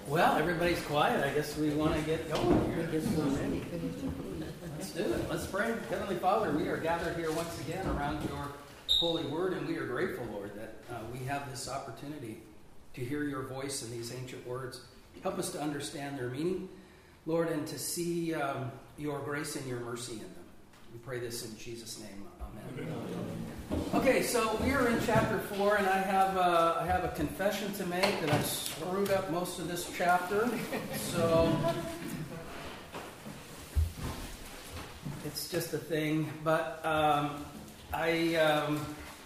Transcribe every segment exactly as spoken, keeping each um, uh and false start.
Well, everybody's quiet. I guess we want to get going here. Let's do it. Let's pray. Heavenly Father, we are gathered here once again around your holy word, and we are grateful, Lord, that uh, we have this opportunity to hear your voice in these ancient words. Help us to understand their meaning, Lord, and to see um, your grace and your mercy in them. We pray this in Jesus' name. Amen. Amen. Okay, so we are in chapter four, and I have uh, I have a confession to make that I screwed up most of this chapter. So it's just a thing. But um, I um,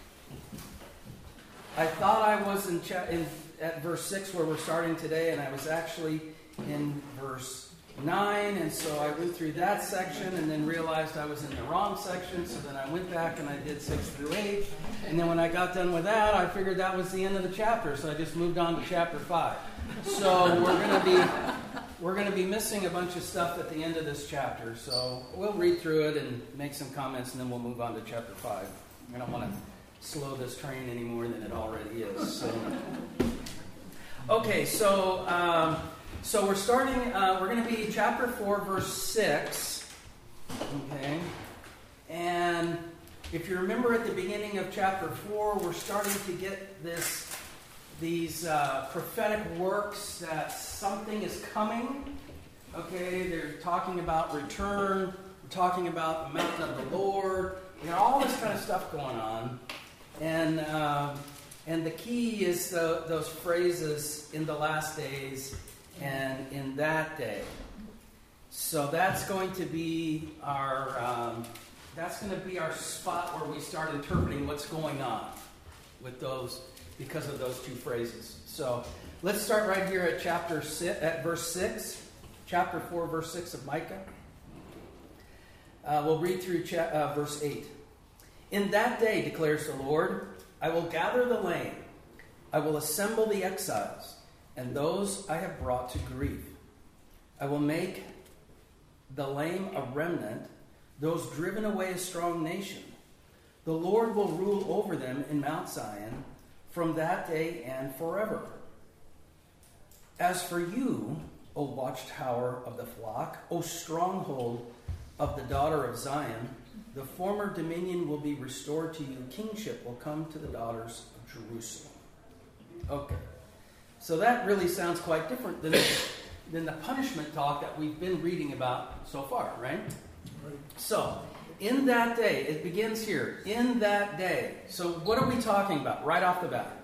I thought I was in, cha- in at verse six where we're starting today, and I was actually in verse nine, and so I went through that section and then realized I was in the wrong section, so then I went back and I did six through eight, and then when I got done with that, I figured that was the end of the chapter, so I just moved on to chapter five. So we're going to be we're going to be missing a bunch of stuff at the end of this chapter, so we'll read through it and make some comments, and then we'll move on to chapter five. I don't want to slow this train any more than it already is. So. Okay, so um, So we're starting, uh, we're going to be chapter four, verse six, okay, and if you remember at the beginning of chapter four, we're starting to get this, these uh, prophetic works that something is coming, okay, they're talking about return, we're talking about the mountain of the Lord, we got all this kind of stuff going on, and um, and the key is the, those phrases, in the last days, and in that day. So that's going to be our um, that's going to be our spot where we start interpreting what's going on with those, because of those two phrases. So let's start right here at chapter six, at verse six, chapter four, verse six of Micah. Uh, we'll read through cha- uh, verse eight. In that day, declares the Lord, I will gather the lame, I will assemble the exiles, and those I have brought to grief. I will make the lame a remnant, those driven away a strong nation. The Lord will rule over them in Mount Zion from that day and forever. As for you, O watchtower of the flock, O stronghold of the daughter of Zion, the former dominion will be restored to you. Kingship will come to the daughters of Jerusalem. Okay. So that really sounds quite different than, than the punishment talk that we've been reading about so far, right? Right? So, in that day, it begins here. In that day. So what are we talking about right off the bat?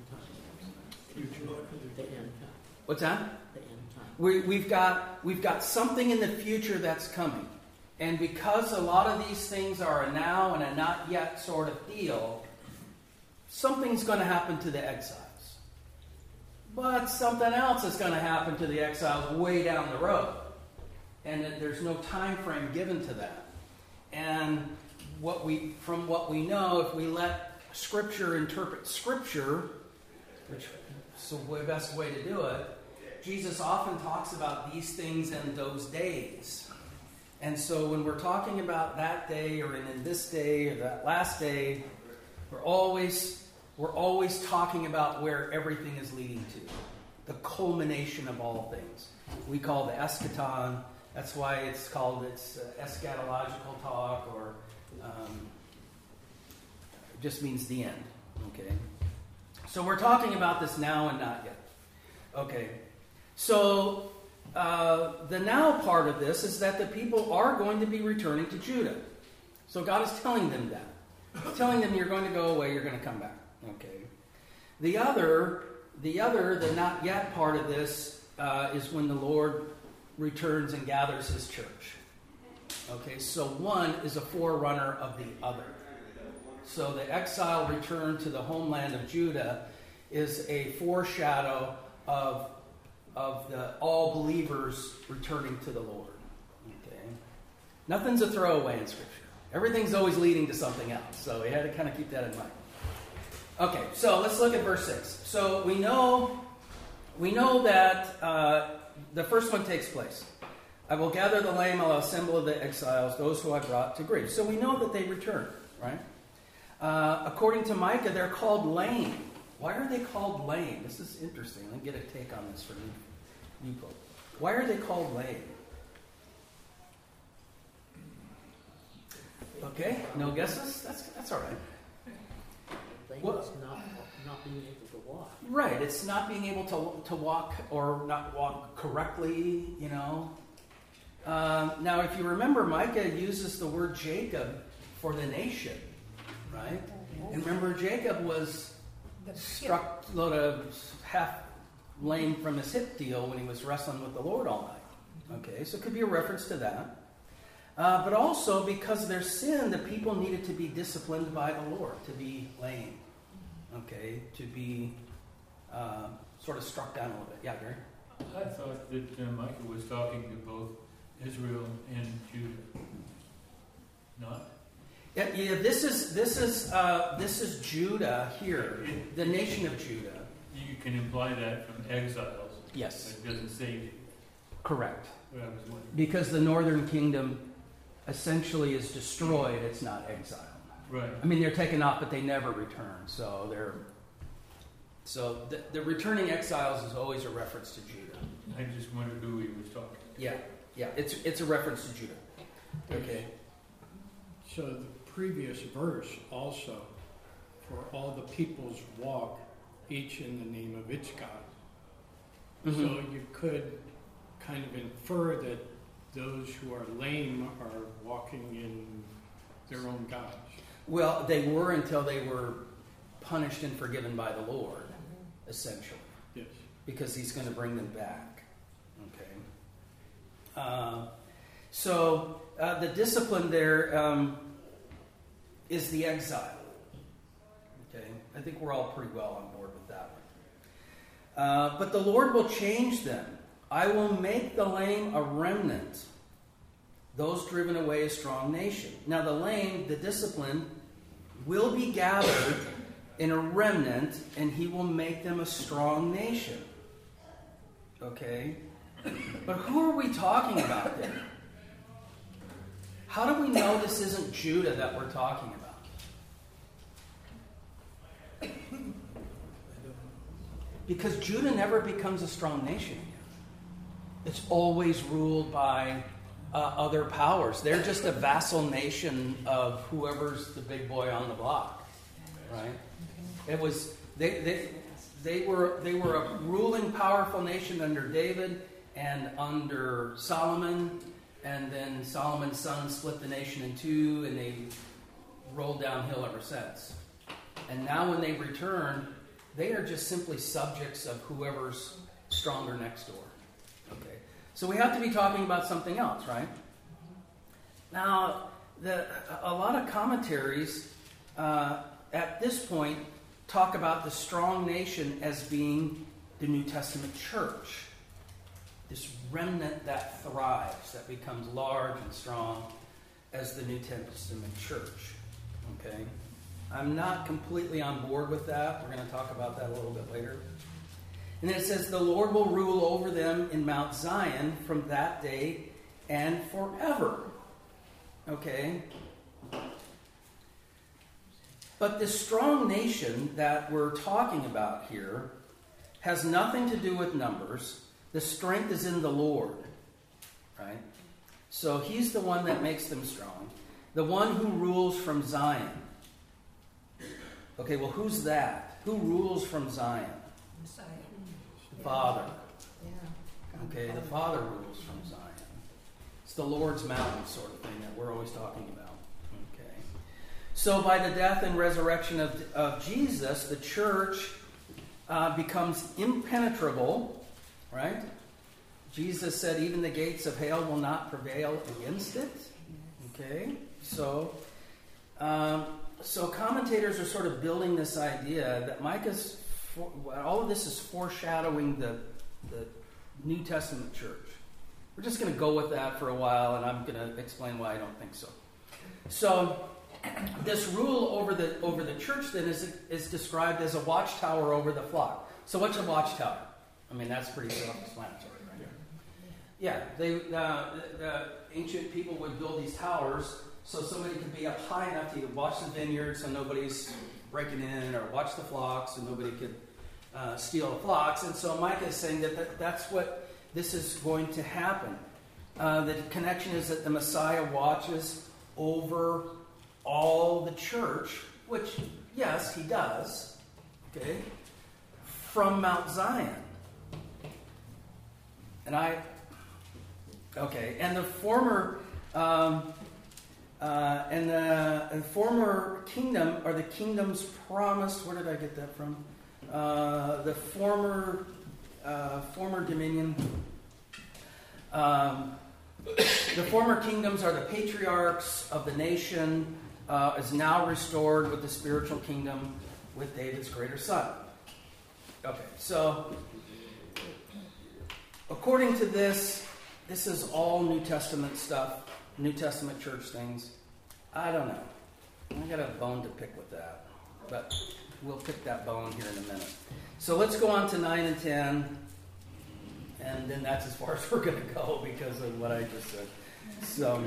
What's that? We, we've got we've got something in the future that's coming. And because a lot of these things are a now and a not yet sort of deal, something's going to happen to the exiles. But something else is going to happen to the exiles way down the road. And there's no time frame given to that. And what we, from what we know, if we let Scripture interpret Scripture, which is the best way to do it, Jesus often talks about these things in those days. And so when we're talking about that day or in, in this day or that last day, we're always... We're always talking about where everything is leading to. The culmination of all things. We call the eschaton. That's why it's called it's uh, eschatological talk, or um, it just means the end. Okay. So we're talking about this now and not yet. Okay. So uh, the now part of this is that the people are going to be returning to Judah. So God is telling them that. He's telling them, you're going to go away, you're going to come back. Okay. The other, the other, the not yet part of this uh, is when the Lord returns and gathers His church. Okay, so one is a forerunner of the other. So the exile return to the homeland of Judah is a foreshadow of of the all believers returning to the Lord. Okay, nothing's a throwaway in Scripture. Everything's always leading to something else. So we had to kind of keep that in mind. Okay, so let's look at verse six. So we know, we know that uh, the first one takes place. I will gather the lame, I'll assemble the exiles, those who I brought to grief. So we know that they return, right? Uh, according to Micah, they're called lame. Why are they called lame? This is interesting. Let me get a take on this for you. You go. Why are they called lame? Okay, no guesses? That's that's all right. Lame Well- is not, not being able to walk. Right, it's not being able to to walk or not walk correctly, you know. Um, now, if you remember, Micah uses the word Jacob for the nation, right? And remember, Jacob was struck sort of half lame from his hip deal when he was wrestling with the Lord all night. Okay, so it could be a reference to that. Uh, but also, because of their sin, the people needed to be disciplined by the Lord, to be lame. Okay, to be uh, sort of struck down a little bit. Yeah, Gary? I thought that uh, Micah was talking to both Israel and Judah. Not? Yeah, yeah this is this is uh, this is Judah here, the nation of Judah. You can imply that from exiles. Yes, But it doesn't say correct. what I was wondering. Because the northern kingdom essentially is destroyed, it's not exiled. Right. I mean, they're taken off, but they never return. So they're so the, the returning exiles is always a reference to Judah. I just wondered who he was talking to. Yeah, yeah, it's it's a reference to Judah. Okay. So the previous verse also, for all the peoples walk, each in the name of its God. Mm-hmm. So you could kind of infer that those who are lame are walking in their own gods. Well, they were until they were punished and forgiven by the Lord, essentially, Yes. because He's going to bring them back. Okay. Uh, so uh, the discipline there um, is the exile. Okay, I think we're all pretty well on board with that one. Uh, but the Lord will change them. I will make the lame a remnant, those driven away a strong nation. Now the lame, the discipline, will be gathered in a remnant, and He will make them a strong nation. Okay? But who are we talking about there? How do we know this isn't Judah that we're talking about? Because Judah never becomes a strong nation again. It's always ruled by uh, other powers. They're just a vassal nation of whoever's the big boy on the block, right? It was they they they were they were a ruling, powerful nation under David and under Solomon, and then Solomon's son split the nation in two, and they rolled downhill ever since. And now, when they return, they are just simply subjects of whoever's stronger next door. Okay, so we have to be talking about something else, right? Now, the, a lot of commentaries uh, at this point talk about the strong nation as being the New Testament church. This remnant that thrives, that becomes large and strong as the New Testament church. Okay? I'm not completely on board with that. We're going to talk about that a little bit later. And then it says, the Lord will rule over them in Mount Zion from that day and forever. Okay? But this strong nation that we're talking about here has nothing to do with numbers. The strength is in the Lord. Right? So He's the one that makes them strong. The one who rules from Zion. Okay, well, who's that? Who rules from Zion? Messiah. The Father. Yeah. Okay, the Father rules from Zion. It's the Lord's mountain sort of thing that we're always talking about. Okay. So by the death and resurrection of, of Jesus, the church uh, becomes impenetrable, right? Jesus said, even the gates of hell will not prevail against it. Okay, so... Um, So commentators are sort of building this idea that Micah's, for, all of this is foreshadowing the, the New Testament church. We're just going to go with that for a while, and I'm going to explain why I don't think so. So this rule over the over the church then is is described as a watchtower over the flock. So what's a watchtower? I mean, that's pretty self-explanatory, right? Yeah, they uh, the, the ancient people would build these towers. So somebody could be up high enough to watch the vineyard so nobody's breaking in, or watch the flocks so nobody could uh, steal the flocks. And so Micah is saying that, that that's what this is going to happen. Uh, the connection is that the Messiah watches over all the church, which, yes, he does, okay, from Mount Zion. And I, okay, and the former, um, uh, and the, and the former kingdom, or the kingdoms promised, where did I get that from? Uh, the former, uh, former dominion, um, the former kingdoms are the patriarchs of the nation, uh, is now restored with the spiritual kingdom with David's greater son. Okay, so according to this, this is all New Testament stuff, New Testament church things. I don't know. I got a bone to pick with that, but we'll pick that bone here in a minute. So let's go on to nine and ten. And then that's as far as we're going to go because of what I just said. So,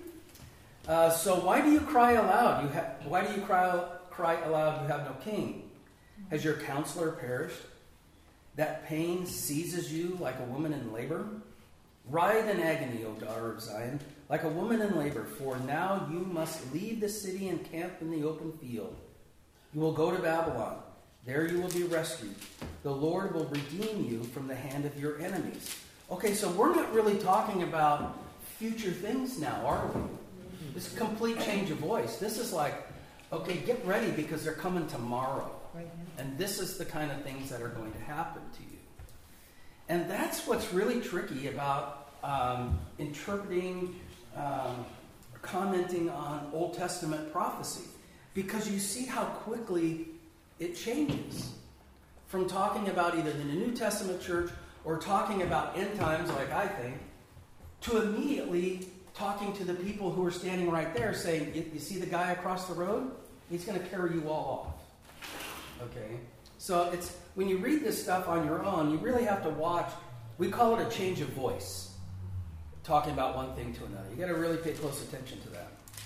uh, so why do you cry aloud? You ha- why do you cry cry aloud? You have no king. Has your counselor perished? That pain seizes you like a woman in labor. Writhe in agony, O daughter of Zion, like a woman in labor. For now you must leave the city and camp in the open field. You will go to Babylon. There you will be rescued. The Lord will redeem you from the hand of your enemies. Okay, so we're not really talking about future things now, are we? This is a complete change of voice. This is like, okay, get ready because they're coming tomorrow. And this is the kind of things that are going to happen to you. And that's what's really tricky about um, interpreting, um, commenting on Old Testament prophecy. Because you see how quickly it changes from talking about either the New Testament church or talking about end times, like I think, to immediately talking to the people who are standing right there saying, you, you see the guy across the road? He's going to carry you all off. Okay? So it's when you read this stuff on your own, you really have to watch. We call it a change of voice, talking about one thing to another. You got to really pay close attention to that.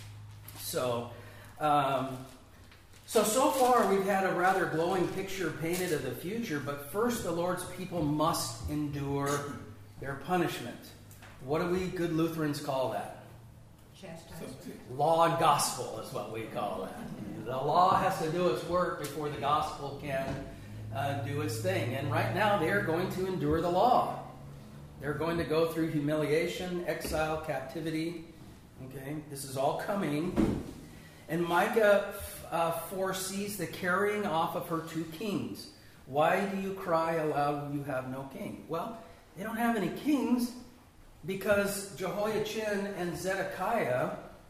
So, um, So, so far we've had a rather glowing picture painted of the future, but first the Lord's people must endure their punishment. What do we good Lutherans call that? Chastisement. Law and gospel is what we call that. The law has to do its work before the gospel can uh, do its thing. And right now they're going to endure the law. They're going to go through humiliation, exile, captivity. Okay, this is all coming. And Micah Uh, foresees the carrying off of her two kings. Why do you cry aloud when you have no king? Well, they don't have any kings because Jehoiachin and Zedekiah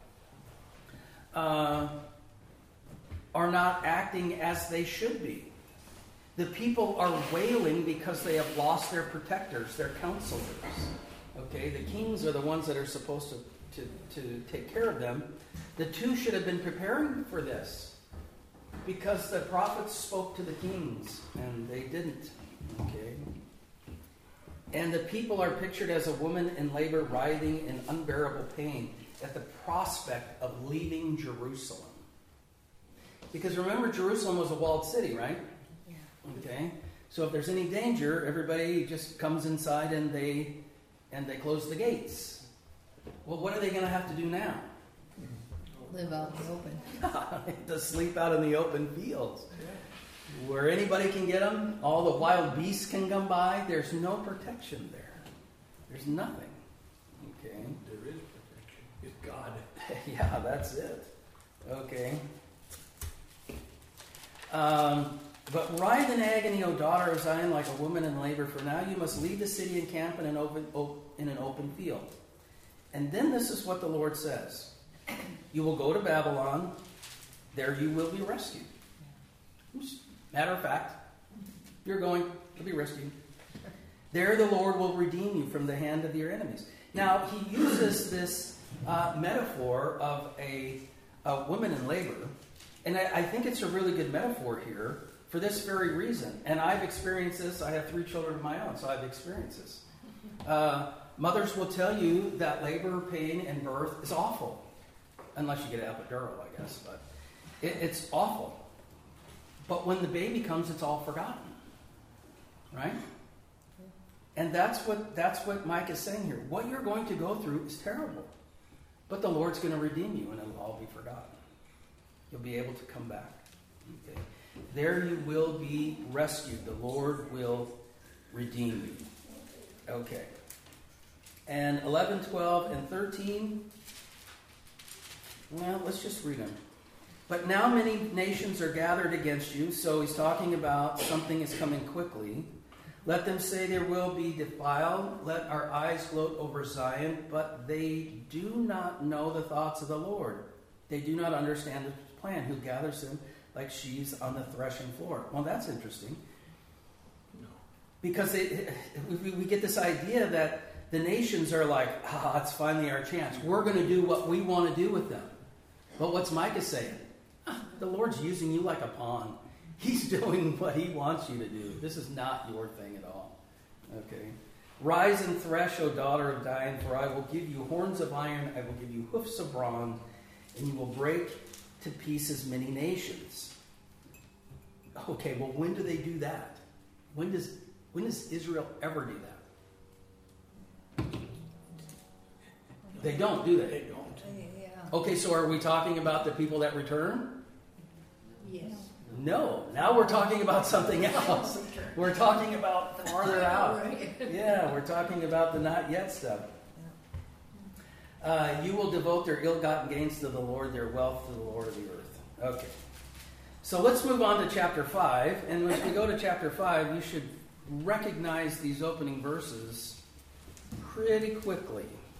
uh, are not acting as they should be. The people are wailing because they have lost their protectors, their counselors. Okay, the kings are the ones that are supposed to, to, to take care of them. The two should have been preparing for this because the prophets spoke to the kings and they didn't. Okay. And the people are pictured as a woman in labor writhing in unbearable pain at the prospect of leaving Jerusalem. Because remember, Jerusalem was a walled city, right? Yeah. Okay. So if there's any danger, everybody just comes inside and they and they close the gates. Well, what are they going to have to do now? Live out in the open. To sleep out in the open fields. Yeah. Where anybody can get them. All the wild beasts can come by. There's no protection there. There's nothing. Okay. There is protection. It's God. Yeah, that's it. Okay. Um, but writhe in agony, O daughter of Zion, like a woman in labor, for now you must leave the city and camp in an open, in an open field. And then this is what the Lord says. You will go to Babylon. There you will be rescued. Matter of fact, you're going to be rescued. There the Lord will redeem you from the hand of your enemies. Now, he uses this uh, metaphor of a, a woman in labor. And I, I think it's a really good metaphor here for this very reason. And I've experienced this. I have three children of my own, so I've experienced this. Uh, mothers will tell you that labor, pain, and birth is awful. Unless you get an epidural, I guess. But it, it's awful. But when the baby comes, it's all forgotten. Right? And that's what that's what Mike is saying here. What you're going to go through is terrible. But the Lord's going to redeem you, and it'll all be forgotten. You'll be able to come back. Okay. There you will be rescued. The Lord will redeem you. Okay. And eleven, twelve, and thirteen. Well, let's just read them. But now many nations are gathered against you. So he's talking about something is coming quickly. Let them say there will be defiled. Let our eyes gloat over Zion. But they do not know the thoughts of the Lord. They do not understand his plan, who gathers them like sheaves on the threshing floor. Well, that's interesting. No. Because it, we, we get this idea that the nations are like, ah, it's finally our chance. We're going to do what we want to do with them. But what's Micah saying? Ah, the Lord's using you like a pawn. He's doing what he wants you to do. This is not your thing at all. Okay. Rise and thresh, O daughter of Dian, for I will give you horns of iron, I will give you hoofs of bronze, and you will break to pieces many nations. Okay, well, when do they do that? When does when does Israel ever do that? They don't, do they? They don't. Yeah. Okay, so are we talking about the people that return? Yes. No. Now we're talking about something else. We're talking about farther out. Yeah, we're talking about the not yet stuff. Uh, you will devote their ill-gotten gains to the Lord, their wealth to the Lord of the earth. Okay. So let's move on to chapter five. And as we go to chapter five, you should recognize these opening verses pretty quickly.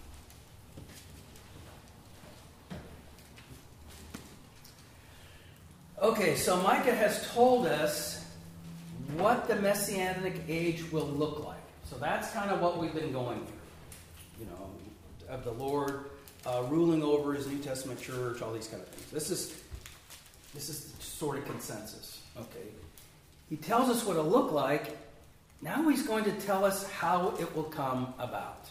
Okay, so Micah has told us what the Messianic age will look like. So that's kind of what we've been going through. You know, of the Lord uh, ruling over his New Testament church, all these kind of things. This is this is sort of consensus. Okay, he tells us what it'll look like. Now he's going to tell us how it will come about.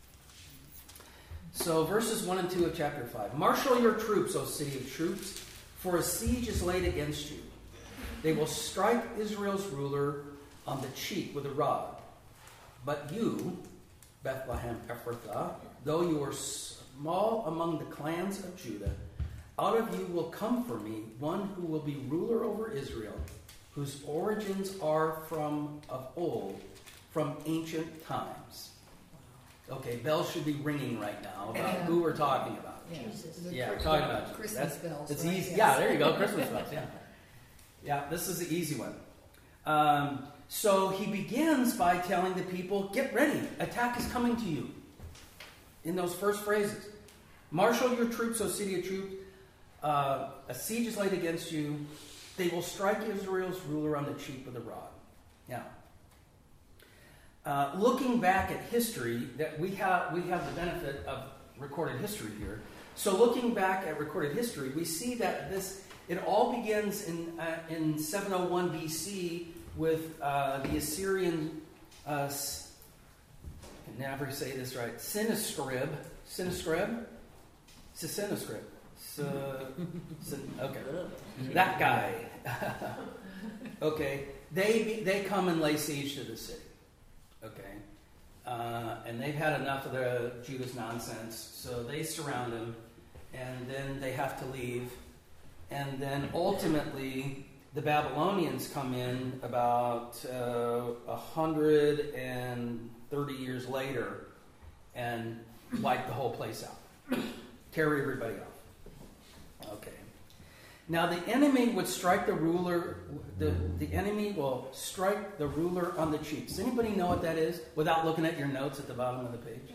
So verses one and two of chapter five. Marshal your troops, O city of troops, for a siege is laid against you. They will strike Israel's ruler on the cheek with a rod. But you, Bethlehem Ephrathah, though you are small among the clans of Judah, out of you will come for me one who will be ruler over Israel, whose origins are from of old, from ancient times. Okay, bells should be ringing right now about Yeah. who we're talking about. Yeah, Jesus. the Yeah, we're Chri- talking about Christmas that's, bells. It's right? easy. Yes. Yeah, there you go, Christmas bells. Yeah, yeah. This is the easy one. Um, so he begins by telling the people, "Get ready. Attack is coming to you." In those first phrases, marshal your troops, O city of troops. Uh, a siege is laid against you. They will strike Israel's ruler on the cheek with a rod. Now, uh, looking back at history, that we have we have the benefit of recorded history here. So looking back at recorded history, we see that this it all begins in uh, in seven oh one B C with uh, the Assyrian. Uh, I can never say this right. Sennacherib. Sennacherib. Sennacherib. So, okay, that guy. Okay, they they come and lay siege to the city. Okay, uh, and they've had enough of the Judah's nonsense, so they surround him, and then they have to leave, and then ultimately the Babylonians come in about a uh, hundred and thirty years later, and wipe the whole place out, tear everybody off. Okay. Now the enemy would strike the ruler, the, the enemy will strike the ruler on the cheek. Does anybody know what that is without looking at your notes at the bottom of the page?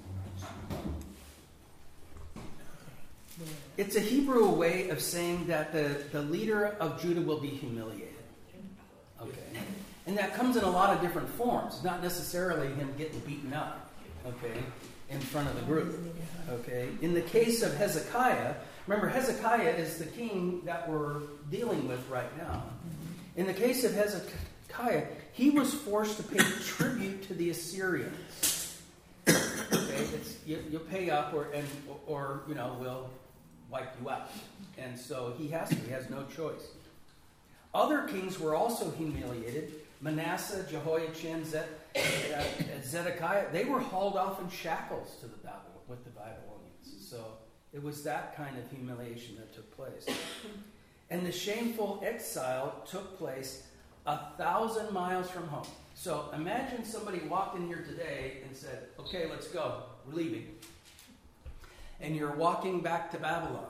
It's a Hebrew way of saying that the, the leader of Judah will be humiliated. Okay. And that comes in a lot of different forms, not necessarily him getting beaten up, okay, in front of the group. Okay. In the case of Hezekiah, remember, Hezekiah is the king that we're dealing with right now. In the case of Hezekiah, he was forced to pay tribute to the Assyrians. Okay, it's, you, you pay up, or and or you know we'll wipe you out, and so he has to. He has no choice. Other kings were also humiliated. Manasseh, Jehoiachin, Zed, uh, Zedekiah, they were hauled off in shackles to the Babylon with the Babylonians. So it was that kind of humiliation that took place. And the shameful exile took place a thousand miles from home. So imagine somebody walked in here today and said, okay, let's go. We're leaving. And you're walking back to Babylon.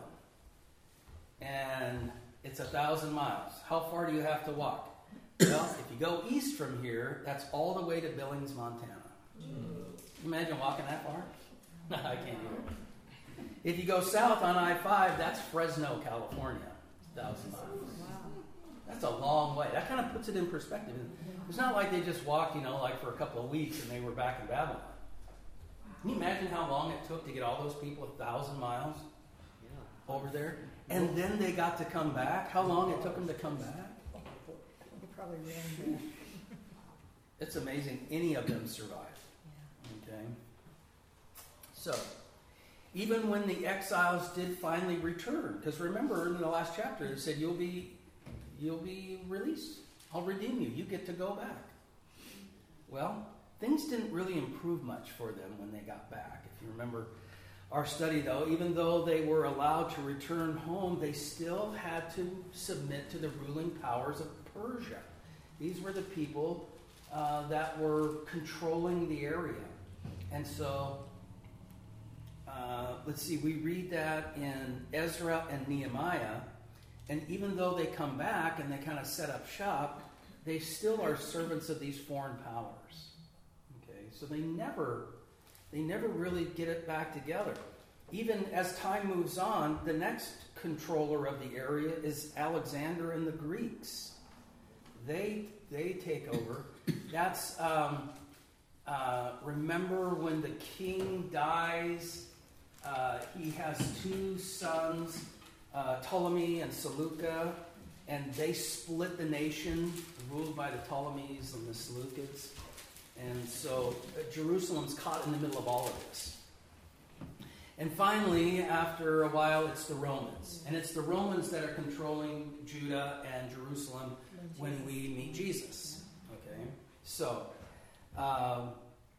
And it's a thousand miles. How far do you have to walk? Well, if you go east from here, that's all the way to Billings, Montana. Imagine walking that far? I can't do it. If you go south on I five, that's Fresno, California. one thousand miles. That's a long way. That kind of puts it in perspective. It's not like they just walked, you know, like for a couple of weeks and they were back in Babylon. Can you imagine how long it took to get all those people a thousand miles over there? And then they got to come back? How long it took them to come back? You probably ran back. It's amazing any of them survived. Okay? So, even when the exiles did finally return, because remember in the last chapter it said you'll be you'll be released. I'll redeem you. You get to go back. Well, things didn't really improve much for them when they got back. If you remember our study, though, even though they were allowed to return home, they still had to submit to the ruling powers of Persia. These were the people uh, that were controlling the area. And so, uh, let's see, we read that in Ezra and Nehemiah. And even though they come back and they kind of set up shop, they still are servants of these foreign powers. Okay, so they never, they never really get it back together. Even as time moves on, the next controller of the area is Alexander and the Greeks. They they take over. That's um, uh, remember when the king dies, uh, he has two sons. Uh, Ptolemy and Seleucus, and they split the nation, ruled by the Ptolemies and the Seleucids. And so uh, Jerusalem's caught in the middle of all of this. And finally, after a while, it's the Romans. And it's the Romans that are controlling Judah and Jerusalem when we meet Jesus. Okay? So, um,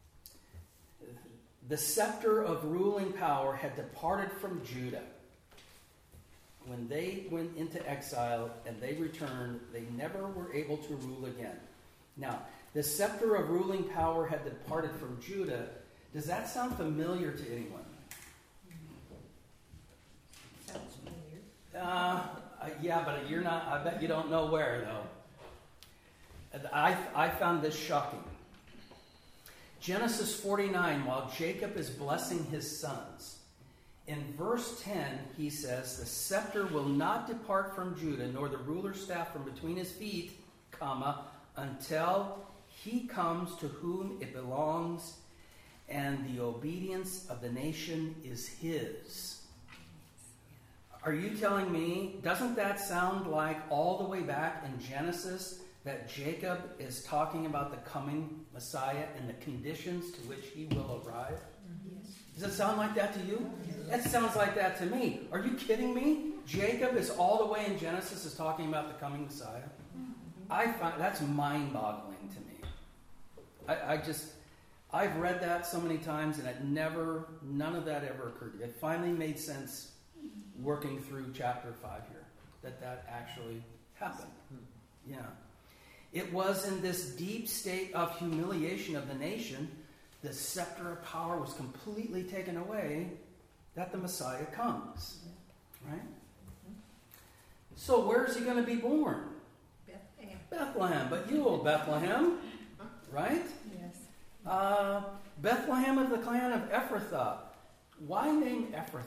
the scepter of ruling power had departed from Judah. When they went into exile and they returned, they never were able to rule again. Now, the scepter of ruling power had departed from Judah. Does that sound familiar to anyone? Sounds familiar. Uh, uh, yeah, but you're not, I bet you don't know where, though. I, I found this shocking. Genesis forty-nine, while Jacob is blessing his sons, in verse ten, he says, the scepter will not depart from Judah, nor the ruler's staff from between his feet, comma, until he comes to whom it belongs, and the obedience of the nation is his. Are you telling me, doesn't that sound like all the way back in Genesis that Jacob is talking about the coming Messiah and the conditions to which he will arrive? Yes. Does it sound like that to you? That sounds like that to me. Are you kidding me? Jacob is all the way in Genesis is talking about the coming Messiah. I find that's mind-boggling to me. I, I just, I've read that so many times, and it never, none of that ever occurred to me. It finally made sense working through chapter five here, that that actually happened. Yeah. It was in this deep state of humiliation of the nation, the scepter of power was completely taken away, that the Messiah comes. Right? So where's he going to be born? Bethlehem. Bethlehem. But you, old Bethlehem, right? Yes. Uh, Bethlehem of the clan of Ephrathah. Why name Ephrathah?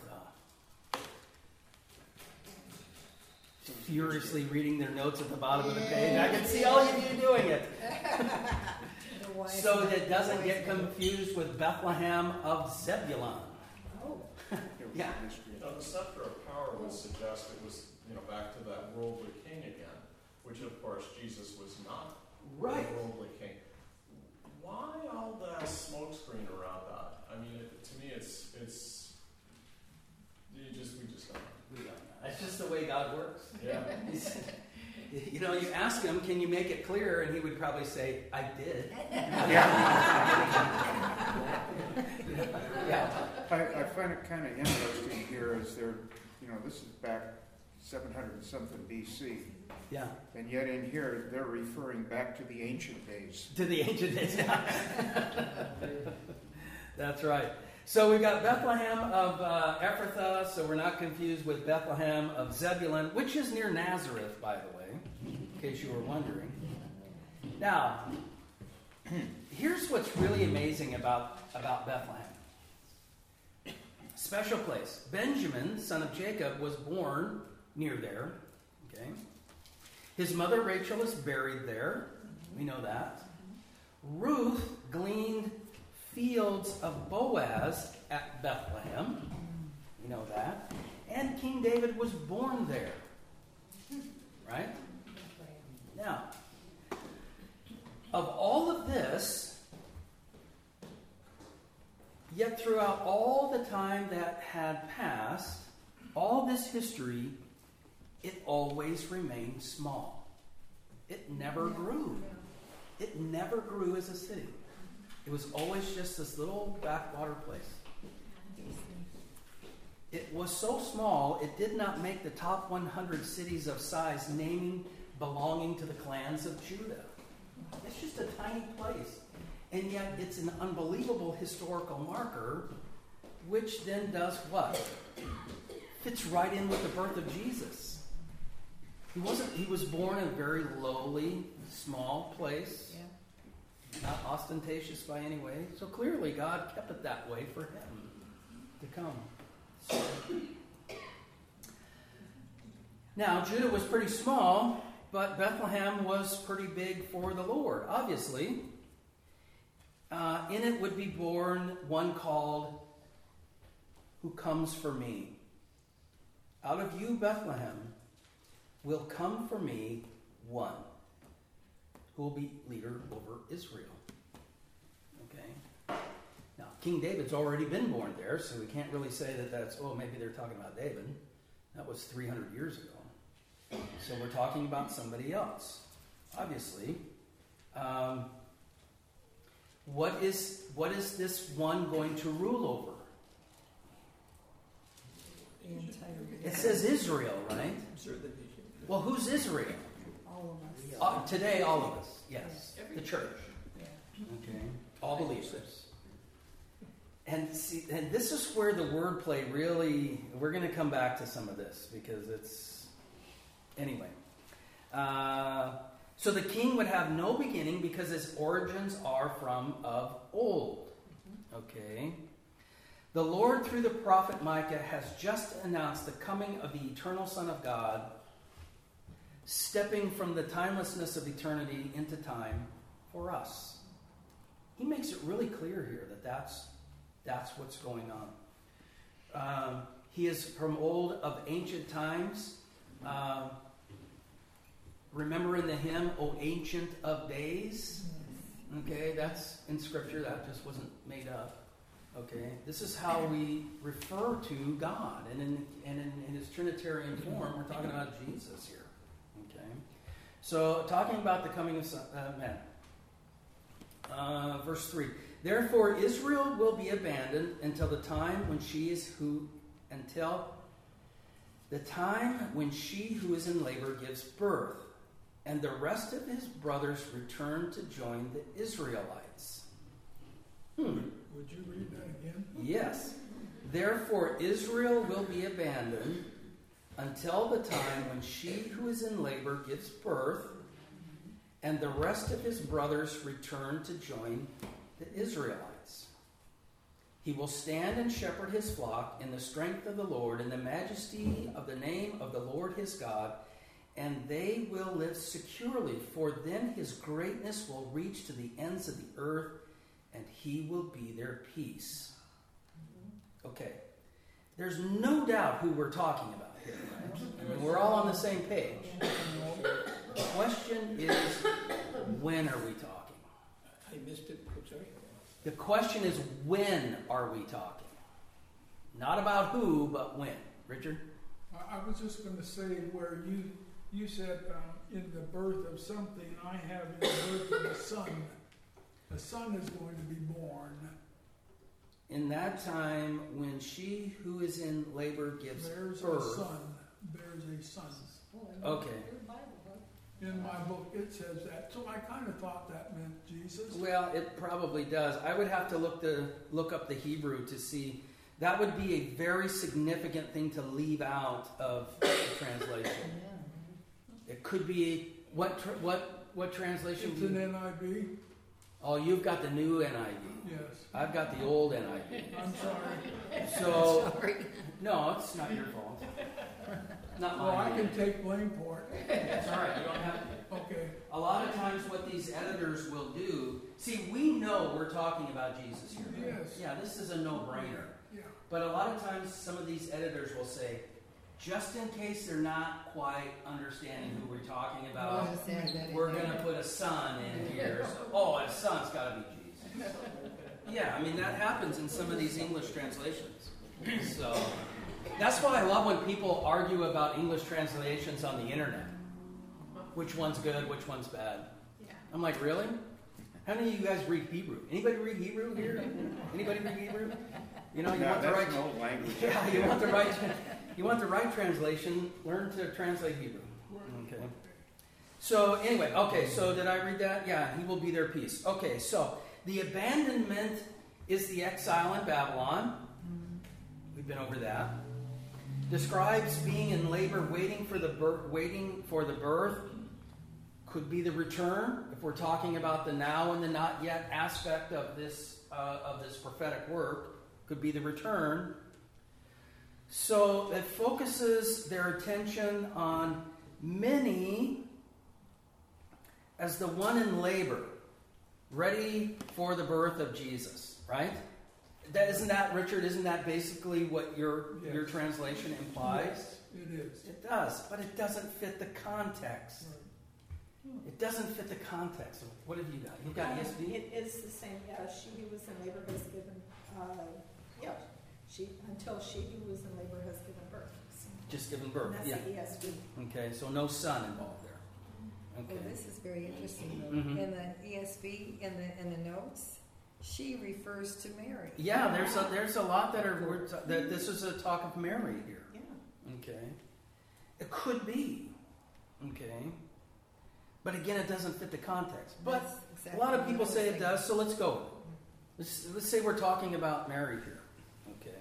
Furiously reading their notes at the bottom of the page. I can see all of you doing it. So that it doesn't get confused with Bethlehem of Zebulun. Oh. Yeah. Now, the scepter of power would suggest it was, you know, back to that worldly king again, which of course Jesus was not Right. the worldly king. Why all that smokescreen around that? I mean, it, to me, it's it's you just we just don't know. We don't know. That's just the way God works. Yeah. He's, You know, you ask him, can you make it clear? And he would probably say, I did. Yeah. I, I find it kind of interesting here as they're, you know, this is back seven hundred and something B C. Yeah. And yet in here, they're referring back to the ancient days. To the ancient days. That's right. So we've got Bethlehem of uh, Ephrathah, so we're not confused with Bethlehem of Zebulun, which is near Nazareth, by the way, in case you were wondering. Now, here's what's really amazing about, about Bethlehem. Special place. Benjamin, son of Jacob, was born near there. Okay. His mother Rachel is buried there. We know that. Ruth gleaned fields of Boaz at Bethlehem. We know that. And King David was born there. Right? Now, of all of this, yet throughout all the time that had passed, all this history, it always remained small. It never grew. It never grew as a city. It was always just this little backwater place. It was so small, it did not make the top one hundred cities of size naming belonging to the clans of Judah. It's just a tiny place. And yet it's an unbelievable historical marker, which then does what? Fits right in with the birth of Jesus. He wasn't. He was born in a very lowly, small place. Yeah. Not ostentatious by any way. So clearly God kept it that way for him to come. So. Now, Judah was pretty small, but Bethlehem was pretty big for the Lord, obviously. Uh, in it would be born one called Who Comes for Me. Out of you, Bethlehem, will come for me one who will be leader over Israel. Okay? Now, King David's already been born there, so we can't really say that that's, oh, maybe they're talking about David. That was three hundred years ago. So we're talking about somebody else. Obviously. Um, what is what is this one going to rule over? The entire It says Israel, right? Well, who's Israel? all of us. Uh, today, all of us. Yes. The church. Yeah. Okay. All believers. And see, and this is where the wordplay really, we're going to come back to some of this because it's, anyway. Uh, so the king would have no beginning because his origins are from of old. Okay. The Lord, through the prophet Micah, has just announced the coming of the eternal Son of God, stepping from the timelessness of eternity into time for us. He makes it really clear here that that's, that's what's going on. Um, he is from old of ancient times. Um, remember in the hymn, O Ancient of Days? Okay, that's in Scripture. That just wasn't made up. Okay, this is how we refer to God. And in, and in, in his Trinitarian form, we're talking about Jesus here. Okay, so talking about the coming of uh, men. Uh, verse three. Therefore Israel will be abandoned until the time when she is who, until the time when she who is in labor gives birth, and the rest of his brothers return to join the Israelites. Hmm. Would you read that again? Yes. Therefore Israel will be abandoned until the time when she who is in labor gives birth, and the rest of his brothers return to join the Israelites. He will stand and shepherd his flock in the strength of the Lord, in the majesty of the name of the Lord his God, and they will live securely, for then his greatness will reach to the ends of the earth, and he will be their peace. Okay. There's no doubt who we're talking about here, right? I mean, we're all on the same page. The question is, when are we talking? I missed it. I'm sorry. The question is, when are we talking? Not about who, but when. Richard? I, I was just going to say where you You said, um, in the birth of something, I have in the birth of a son. A son is going to be born. In that time, when she who is in labor gives There's a birth. son. There's a son. Okay. In my book, it says that. So I kind of thought that meant Jesus. Well, it probably does. I would have to look the look up the Hebrew to see. That would be a very significant thing to leave out of the translation. It could be what tra- what what translation? It's do an you- N I V. Oh, you've got the new N I V. Yes. I've got the old N I V. I'm sorry. So Sorry. no, it's not your fault. Not Well, I mine. can take blame for it. It's all right. You don't have to. Okay. A lot of times, what these editors will do. See, we know we're talking about Jesus here. Yes. Yeah, this is a no-brainer. Yeah. But a lot of times, some of these editors will say, just in case they're not quite understanding who we're talking about, We'll just add that in we're there. going to put a son in here. So, oh, a son's got to be Jesus. Yeah, I mean, that happens in some of these English translations. So that's why I love when people argue about English translations on the internet. Which one's good, which one's bad. Yeah. I'm like, really? How many of you guys read Hebrew? Anybody read Hebrew here? Anybody read Hebrew? You know, you No, want the that's right an old language. Yeah, you want the right you want the right translation, learn to translate Hebrew. Okay. So anyway, okay, so did I read that? Yeah, he will be their peace. Okay, so the abandonment is the exile in Babylon. We've been over that. Describes being in labor, waiting for the birth, waiting for the birth. Could be the return, if we're talking about the now and the not yet aspect of this uh, of this prophetic work. Could be the return. So it focuses their attention on many as the one in labor, ready for the birth of Jesus, right? That isn't that, Richard, isn't that basically what your Yes. your translation implies? Yes, it is. It does, but it doesn't fit the context. It doesn't fit the context. What have you got? You've got E S V? It is the same, yeah, she who was in labor has given, uh, yeah, she, until she who was in labor has given birth. So- Just given And birth. that's Yeah. the E S V. Okay, so no son involved there. Well, Okay. this is very interesting though. Mhm. In the E S V, in the, in the notes, she refers to Mary. Yeah, there's a there's a lot that are we're ta- that this is a talk of Mary here. Yeah. Okay, it could be. Okay, but again, it doesn't fit the context. But That's a exactly lot of what I people was say it thinking. does, so let's go with it. Let's, let's say we're talking about Mary here. Okay.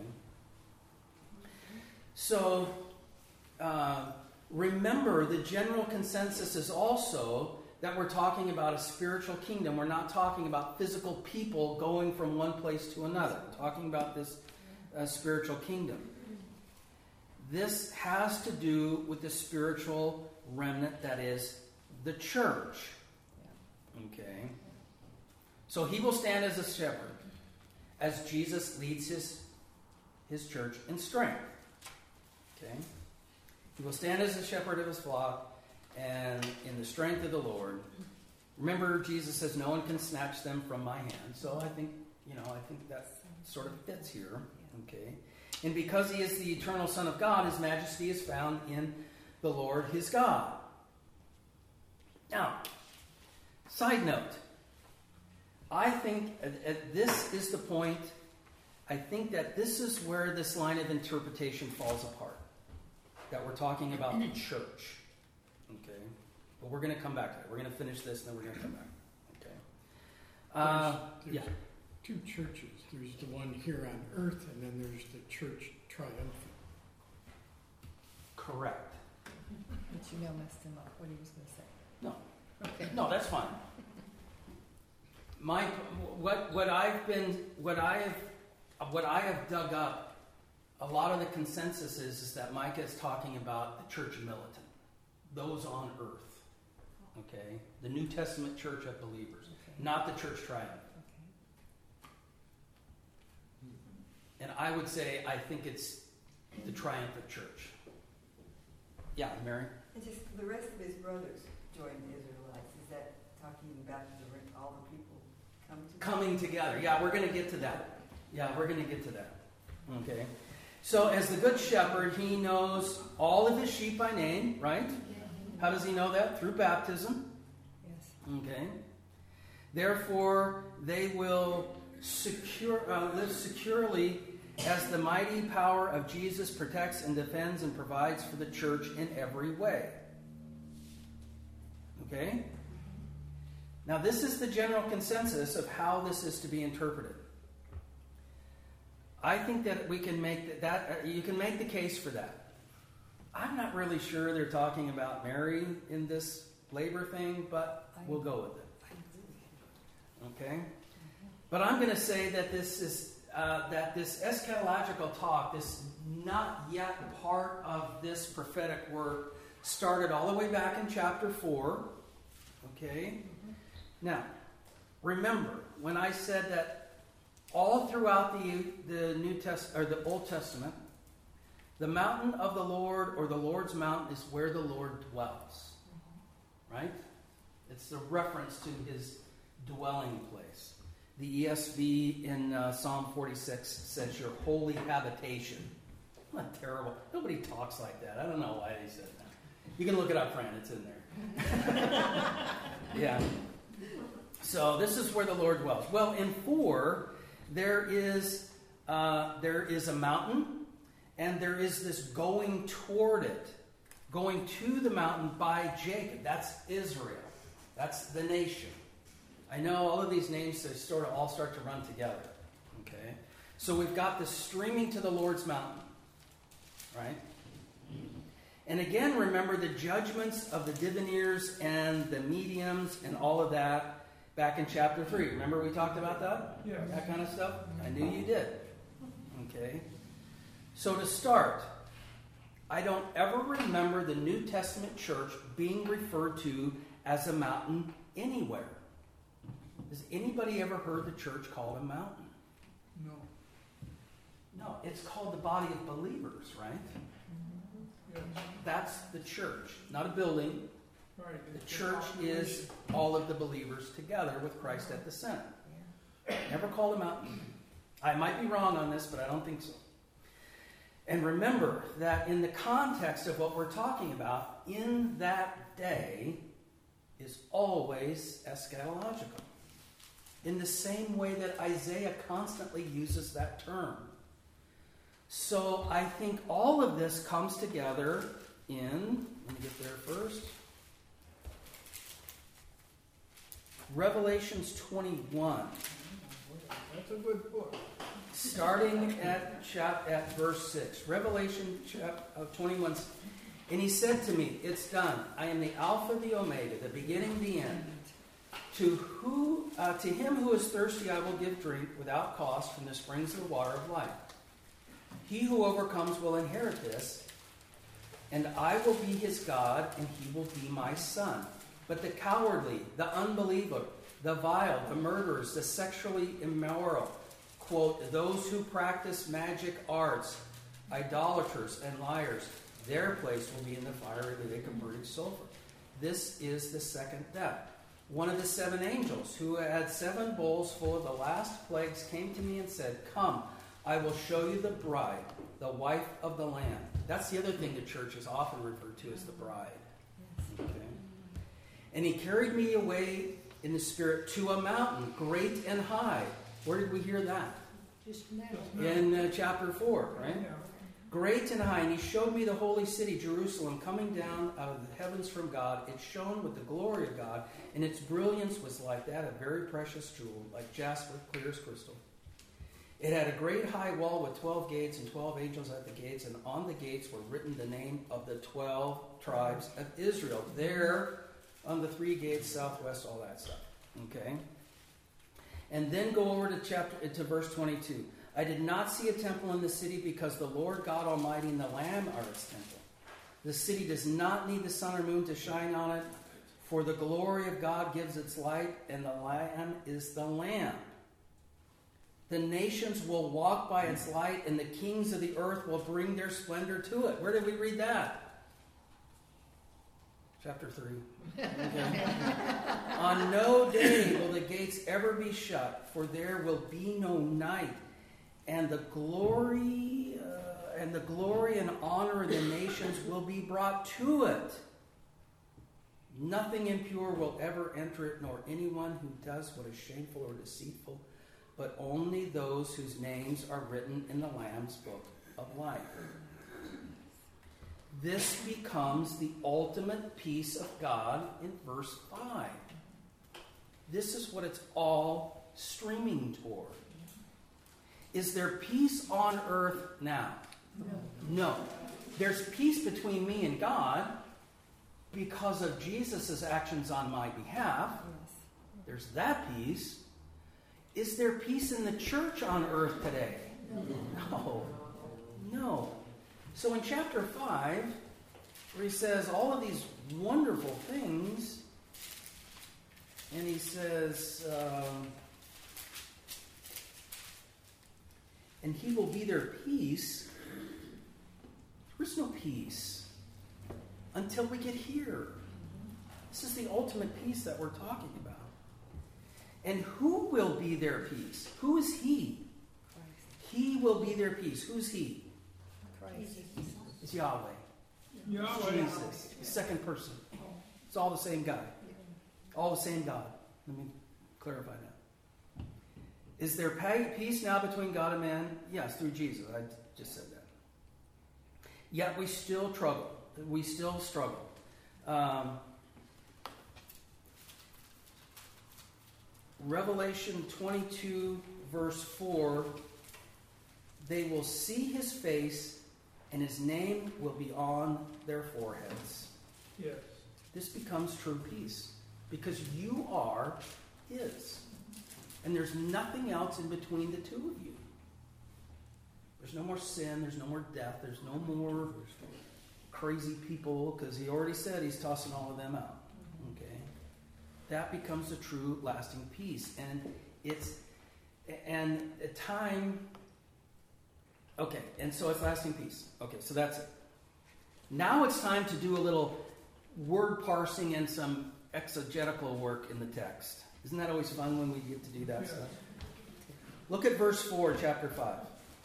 So, uh, remember, the general consensus is also that we're talking about a spiritual kingdom. We're not talking about physical people going from one place to another. We're talking about this uh, spiritual kingdom. This has to do with the spiritual remnant that is the church. Okay. So he will stand as a shepherd as Jesus leads his, his church in strength. Okay. He will stand as a shepherd of his flock and in the strength of the Lord. Remember, Jesus says, no one can snatch them from my hand. So I think, you know, I think that sort of fits here. Okay. And because he is the eternal Son of God, his majesty is found in the Lord his God. Now, side note. I think uh, uh, this is the point. I think that this is where this line of interpretation falls apart. That we're talking about the church. Okay? But we're going to come back to that. We're going to finish this and then we're going to come back. Okay? Uh, There's yeah. two churches. There's the one here on earth, and then there's the church triumphant. Correct. But you know messed him up, what he was going to say. No. Okay. No, that's fine. My what what I've been what I have what I have dug up, a lot of the consensus is, is that Micah is talking about the church militant, those on earth. Okay? The New Testament church of believers, Okay. not the church triumphant. And I would say I think it's the triumphant church. Yeah, Mary? And just the rest of his brothers joined the Israelites. Is that talking about the, all the people come to Coming together. Yeah, we're going to get to that. Yeah, we're going to get to that. Okay. So as the good shepherd, he knows all of his sheep by name, right? How does he know that? Through baptism. Yes. Okay. Therefore, they will secure, uh, live securely as the mighty power of Jesus protects and defends and provides for the church in every way. Okay? Now, this is the general consensus of how this is to be interpreted. I think that we can make that, that you can make the case for that. I'm not really sure they're talking about Mary in this labor thing, but we'll go with it. Okay? But I'm going to say that this is uh, that this eschatological talk, this not yet part of this prophetic work, started all the way back in chapter four. Okay? Now, remember when I said that all throughout the the New Test or the Old Testament, the mountain of the Lord or the Lord's mountain is where the Lord dwells. Right? It's a reference to his dwelling place. The E S V in uh, Psalm forty-six says your holy habitation. Not terrible. Nobody talks like that. I don't know why they said that. You can look it up, Fran. It's in there. Yeah. So this is where the Lord dwells. Well, in four, there is uh, there is a mountain, and there is this going toward it, going to the mountain by Jacob. That's Israel. That's the nation. I know all of these names they sort of all start to run together. Okay, so we've got the streaming to the Lord's mountain, right? And again, remember the judgments of the diviners and the mediums and all of that back in chapter three. Remember we talked about that? Yeah. That kind of stuff? I knew you did. Okay. So to start, I don't ever remember the New Testament church being referred to as a mountain anywhere. Has anybody ever heard the church called a mountain? No. No, it's called the body of believers, right? Yes. That's the church, not a building. Right. The church is all of the believers together with Christ at the center. Never called a mountain. I might be wrong on this, but I don't think so. And remember that in the context of what we're talking about, in that day is always eschatological. In the same way that Isaiah constantly uses that term. So I think all of this comes together in, let me get there first, Revelations twenty-one. That's a good book. Starting at chap at verse six. Revelation chap of twenty-one. And he said to me, it's done. I am the Alpha, the Omega, the beginning, the end. To who, uh, to him who is thirsty, I will give drink without cost from the springs of the water of life. He who overcomes will inherit this, and I will be his God, and he will be my son. But the cowardly, the unbeliever, the vile, the murderers, the sexually immoral, quote, those who practice magic arts, idolaters, and liars, their place will be in the fire of the converted sulfur. This is the second death. One of the seven angels who had seven bowls full of the last plagues came to me and said, come, I will show you the bride, the wife of the Lamb. That's the other thing the church is often referred to as the bride. Okay. And he carried me away in the Spirit to a mountain, great and high. Where did we hear that? Just now. In uh, chapter four, right? Yeah. Great and high, and he showed me the holy city, Jerusalem, coming down out of the heavens from God. It shone with the glory of God, and its brilliance was like that of very precious jewel, like jasper, clear as crystal. It had a great high wall with twelve gates and twelve angels at the gates, and on the gates were written the name of the twelve tribes of Israel. There, on the three gates, southwest, all that stuff. Okay? And then go over to chapter to verse twenty-two. I did not see a temple in the city because the Lord God Almighty and the Lamb are its temple. The city does not need the sun or moon to shine on it, for the glory of God gives its light, and the Lamb is the Lamb. The nations will walk by its light, and the kings of the earth will bring their splendor to it. Where did we read that? Chapter three. Okay. On no day will the gates ever be shut, for there will be no night. And the glory uh, and the glory and honor of the nations will be brought to it. Nothing impure will ever enter it, nor anyone who does what is shameful or deceitful, but only those whose names are written in the Lamb's book of life. This becomes the ultimate peace of God in verse five. This is what it's all streaming toward. Is there peace on earth now? No. No. There's peace between me and God because of Jesus' actions on my behalf. There's that peace. Is there peace in the church on earth today? No. No. So in chapter five, where he says all of these wonderful things, and he says, um, and he will be their peace. There's no peace until we get here. This is the ultimate peace that we're talking about. And who will be their peace? Who is he? He will be their peace. Who's he? Christ. It's Yahweh. Yahweh. Jesus. The second person. It's all the same guy. All the same God. Let me clarify that. Is there peace now between God and man? Yes, through Jesus. I just said that. Yet we still struggle. We still struggle. Um, Revelation twenty-two, verse four, they will see his face, and his name will be on their foreheads. Yes. This becomes true peace, because you are his. And there's nothing else in between the two of you. There's no more sin, there's no more death, there's no more crazy people, because he already said he's tossing all of them out. Okay? That becomes a true lasting peace. And it's and a time okay, and so it's lasting peace. Okay, so that's it. Now it's time to do a little word parsing and some exegetical work in the text. Isn't that always fun when we get to do that Yeah. stuff? Look at verse four, chapter five.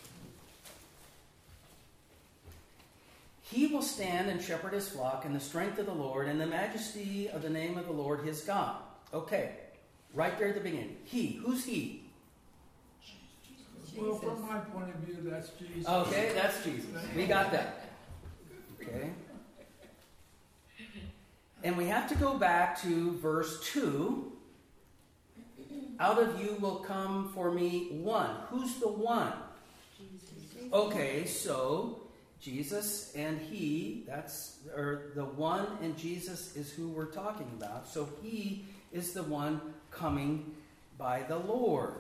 He will stand and shepherd his flock in the strength of the Lord and the majesty of the name of the Lord his God. Okay, right there at the beginning. He. Who's he? Well, from my point of view, that's Jesus. Okay, that's Jesus. We got that. Okay. And we have to go back to verse two. Out of you will come for me one. Who's the one? Okay, so Jesus and he, that's, or the one and Jesus is who we're talking about. So he is the one coming by the Lord.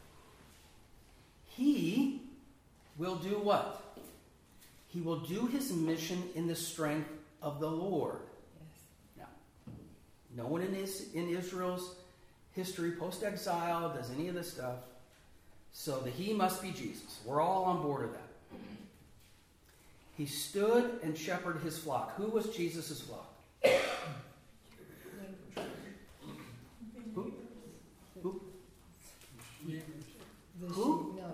He will do what? He will do his mission in the strength of the Lord. Yes. Now, no one in, his, in Israel's history, post-exile, does any of this stuff. So the he must be Jesus. We're all on board of that. He stood and shepherded his flock. Who was Jesus' flock? Who? Who? The Who? sheep, no.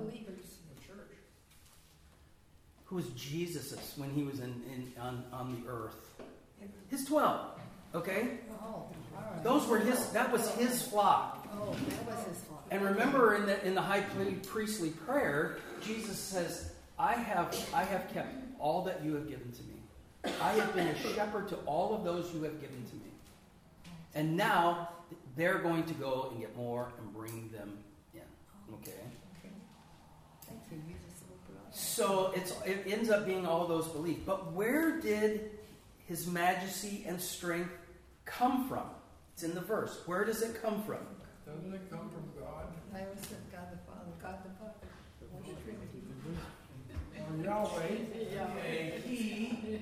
Who was Jesus's when he was in, in on, on the earth? His twelve. Okay? Oh, all right. Those were his, that was his flock. Oh, that was his fault. And remember in the in the high priestly prayer, Jesus says, I have I have kept all that you have given to me. I have been a shepherd to all of those you have given to me. And now they're going to go and get more and bring them in. Okay? Thank you. You just opened up. So it's it ends up being all those beliefs. But where did his majesty and strength come from? It's in the verse. Where does it come from? Doesn't it come from God? I was with God the Father, God the Father. The Trinity. Or Yahweh? Okay, he.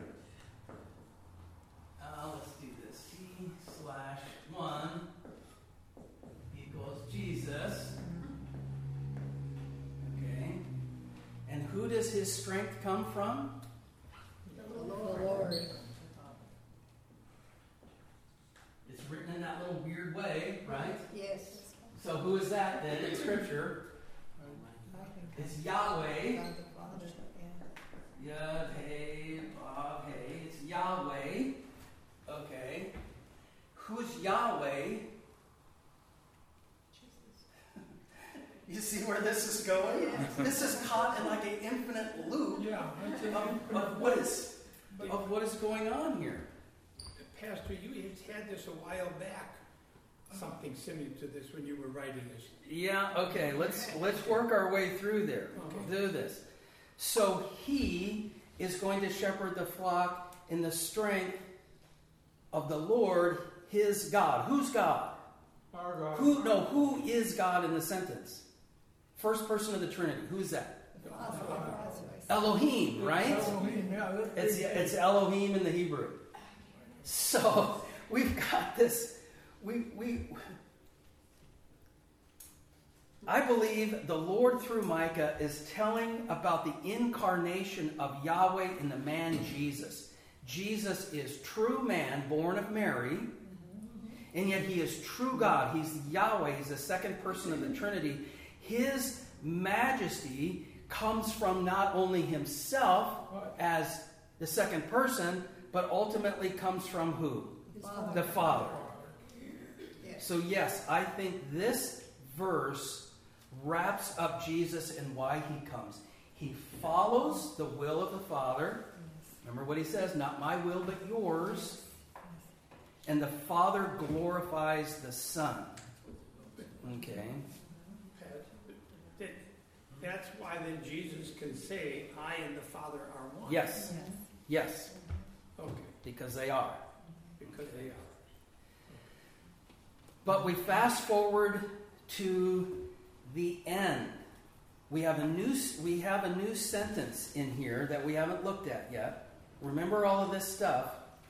Uh, let's do this. He slash one equals Jesus. Okay. And who does his strength come from? The Lord. It's written in that little weird way, right? Yes. So who is that then in Scripture? It's Yahweh. God the Father, yeah. Yud, hey, Bob, hey. It's Yahweh. Okay. who's Yahweh. You see where this is going? This is caught in like an infinite loop Yeah, that's an of, of what is of what is going on here. Pastor, you had this a while back, something similar to this when you were writing this. Yeah, okay, let's let's work our way through there. Okay. Do this. So he is going to shepherd the flock in the strength of the Lord, his God. Who's God? our God. Who no, who is God in the sentence? First person of the Trinity. Who is that? Elohim, right? Elohim, yeah, that's It's big. it's Elohim in the Hebrew. So we've got this. We we. I believe the Lord through Micah is telling about the incarnation of Yahweh in the man Jesus. Jesus is true man, born of Mary, and yet he is true God. He's Yahweh. He's the second person of the Trinity. His majesty comes from not only himself as the second person, but ultimately comes from who? Father. The Father. So yes, I think this verse wraps up Jesus and why he comes. He follows the will of the Father. Remember what he says, not my will but yours. And the Father glorifies the Son. Okay. That- That's why then Jesus can say, I and the Father are one. Yes. Yes. Yes. Okay, Because they are. because they are. But we fast forward to the end. We have a new we have a new sentence in here that we haven't looked at yet. Remember all of this stuff.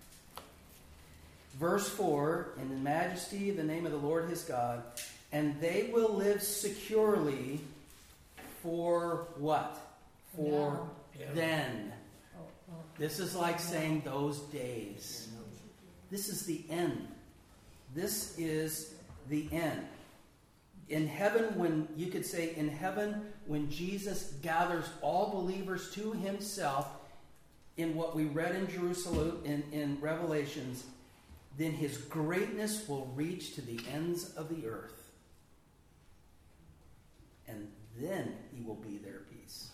Verse four, in the majesty of the name of the Lord his God, and they will live securely for what? For Now. Yeah. then. Oh, oh. This is like saying those days. This is the end. This is the end. In heaven, when you could say, in heaven, when Jesus gathers all believers to himself, in what we read in Jerusalem, in, in Revelations, then his greatness will reach to the ends of the earth. And then he will be their peace.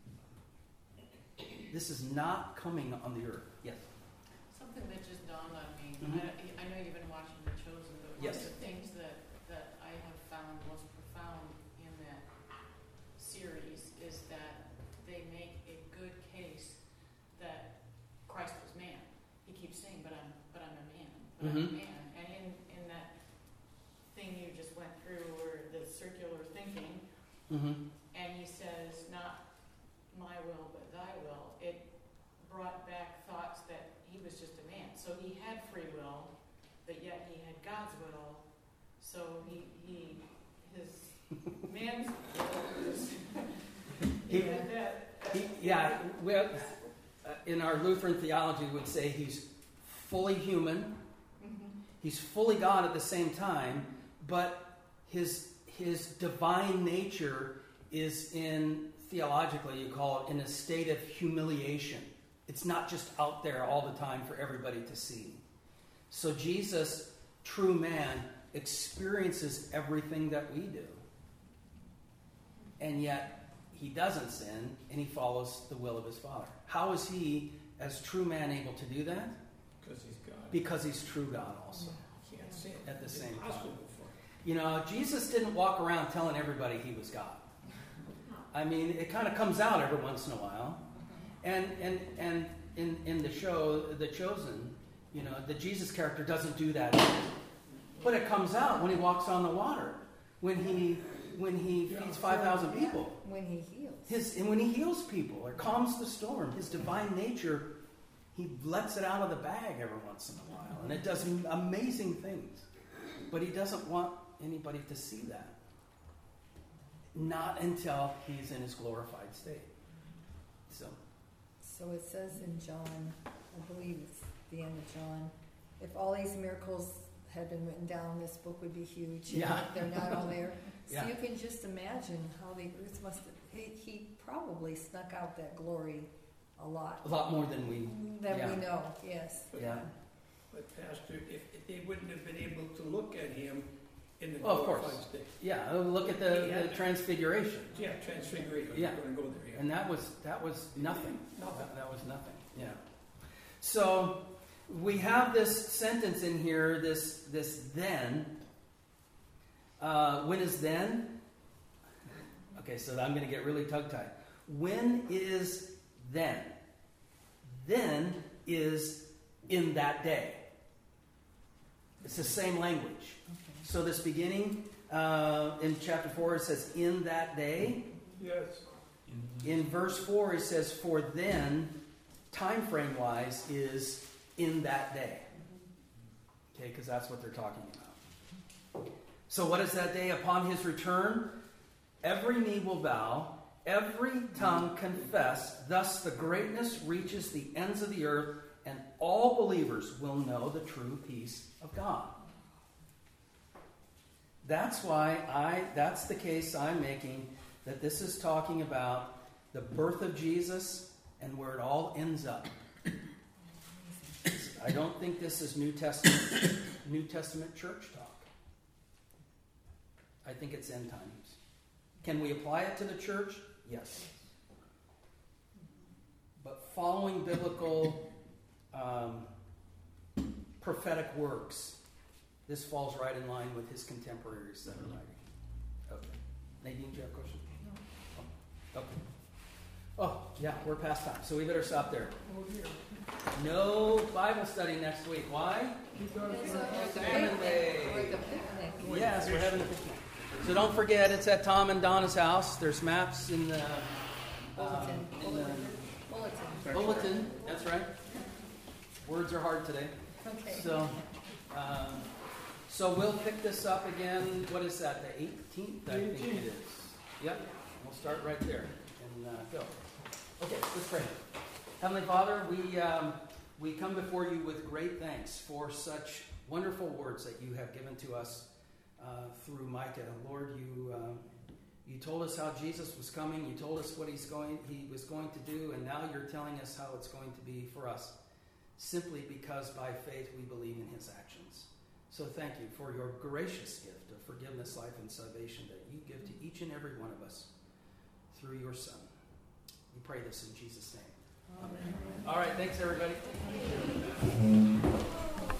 This is not coming on the earth. Yes. Something that just dawned on me. Mhm. I, I know you've been watching The Chosen, but one Yes. of the things that, that I have found most profound in that series is that they make a good case that Christ was man. He keeps saying, "But I'm, but I'm a man, but I'm Mhm. a man." And in in that thing you just went through, or the circular thinking, Mm-hmm. and he says, "Not my will, but thy will," it brought back thoughts that he was just a man. So he had free will, but yet he had God's will. So he, he his man's will was, he He- had that. He, yeah, we have, uh, in our Lutheran theology, we would say he's fully human, Mhm. he's fully God at the same time, but his his divine nature is in, theologically you call it, in a state of humiliation. It's not just out there all the time for everybody to see. So Jesus, true man, experiences everything that we do. And yet, he doesn't sin, and he follows the will of his Father. How is he, as true man, able to do that? Because he's God. Because he's true God also. He can't sin. At the It's same impossible time. for him. You know, Jesus didn't walk around telling everybody he was God. I mean, it kind of comes out every once in a while. And and and in, in the show, The Chosen, you know, the Jesus character doesn't do that either. But it comes out when he walks on the water, when he when he feeds five thousand people. When he heals. His, and when he heals people or calms the storm, his divine nature, he lets it out of the bag every once in a while. And it does amazing things. But he doesn't want anybody to see that. Not until he's in his glorified state. So, So it says in John, I believe it's the end of John, if all these miracles had been written down, this book would be huge. and Yeah. They're not all there. So Yeah. you can just imagine how the earth must have, he, he probably snuck out that glory a lot. a lot more than we, That Yeah. we know, yes. yeah. But Pastor, if, they wouldn't have been able to look at him in the Oh, of course. glorified state. Yeah, look at the, Yeah. the transfiguration. Yeah, transfiguration, Yeah. I'm gonna go there, yeah. And that was that was nothing. Nothing. That, that was nothing. Yeah. So we have this sentence in here, this this then. Uh, when is then? Okay, so I'm going to get really tongue-tied. When is then? Then is in that day. It's the same language. So this beginning uh, in chapter four, it says, in that day. Yes. In verse four, it says, for then, time frame wise, is in that day. Okay, because that's what they're talking about. So what is that day? Upon his return, every knee will bow, every tongue confess, thus the greatness reaches the ends of the earth, and all believers will know the true peace of God. That's why I, that's the case I'm making, that this is talking about the birth of Jesus and where it all ends up. I don't think this is New Testament, New Testament church talk. I think it's end times. Can we apply it to the church? Yes. But following biblical um, prophetic works, this falls right in line with his contemporaries that are writing. Okay. Nadine, do you have a question? No. Okay. Oh, yeah, we're past time, so we better stop there. Oh dear. No Bible study next week. Why? He's got a- It's a- it's a Famine picnic. Day. Like a picnic. Yes, we're having a picnic. So don't forget, it's at Tom and Donna's house. There's maps in the, um, Bulletin. in the Bulletin. bulletin. That's right. Words are hard today. Okay. So, um, so we'll pick this up again. What is that? The eighteenth, I think it is. Yep. We'll start right there and uh, go. Okay, let's pray. Heavenly Father, we um, we come before you with great thanks for such wonderful words that you have given to us uh, through Micah. Lord, you um, you told us how Jesus was coming. You told us what he's going he was going to do, and now you're telling us how it's going to be for us, simply because by faith we believe in his actions. So thank you for your gracious gift of forgiveness, life, and salvation that you give to each and every one of us through your Son. We pray this in Jesus' name. Amen. All right, thanks everybody.